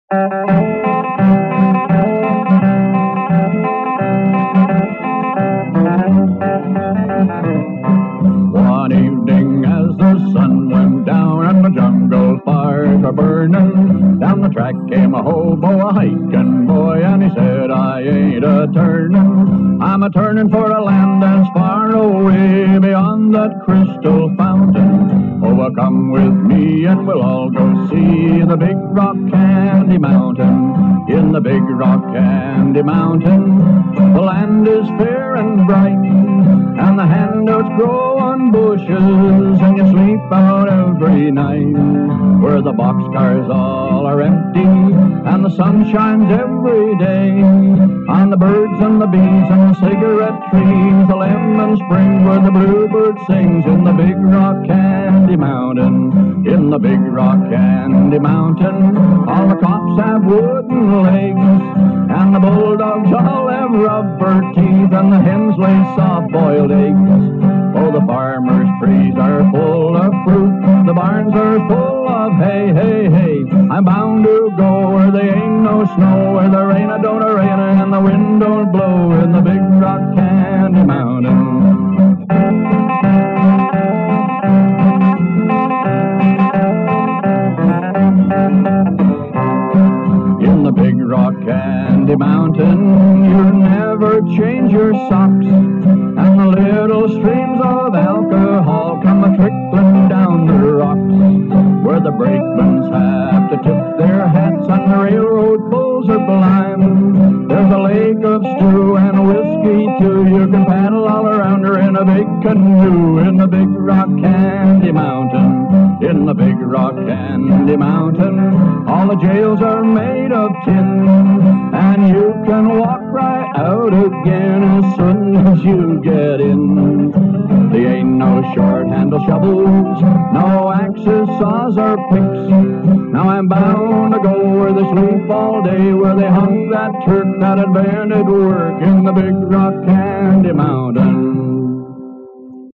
One evening as the sun went down and the jungle fires were burning, down the track came a hobo, a hiking boy, and he said, I ain't a-turning. I'm a-turning for a land that's far away beyond that crystal fountain. Oh, come with me and we'll all go see the Big Rock Candy Mountain. In the Big Rock Candy Mountain, the land is fair and bright, and the handouts grow on bushes, and you sleep out every night. Where the boxcars all are empty, and the sun shines every day on the birds and the bees and the cigarette trees, the lemon spring where the bluebird sings. In the Big Rock Candy Mountain, in the Big Rock Candy Mountain, all the cops have wooden legs, and the bulldogs all have rubber teeth, and the hens lay soft-boiled eggs. Oh, the farmers' trees are full of fruit, the barns are full of hay, hay, hay. I'm bound to go where there ain't no snow, where the rain don't rain and the wind don't blow. In the Big Rock Candy Mountain. In the Big Rock Candy Mountain, you never change your socks, and the little streams of alcohol come a-trickling down the rocks. Where the brakemen have to tip their hats and the railroad bulls are blind, there's a lake of stew and whiskey too. You can paddle all around her in a big canoe. In the Big Rock Candy Mountain, in the Big Rock Candy Mountain, all the jails are made of tin, and you can walk right out again as soon as you get in. There ain't no short-handle shovels, no axes, saws, or picks. Now I'm bound to go where they sleep all day, where they hung that Turk that invented work. In the Big Rock Candy Mountain.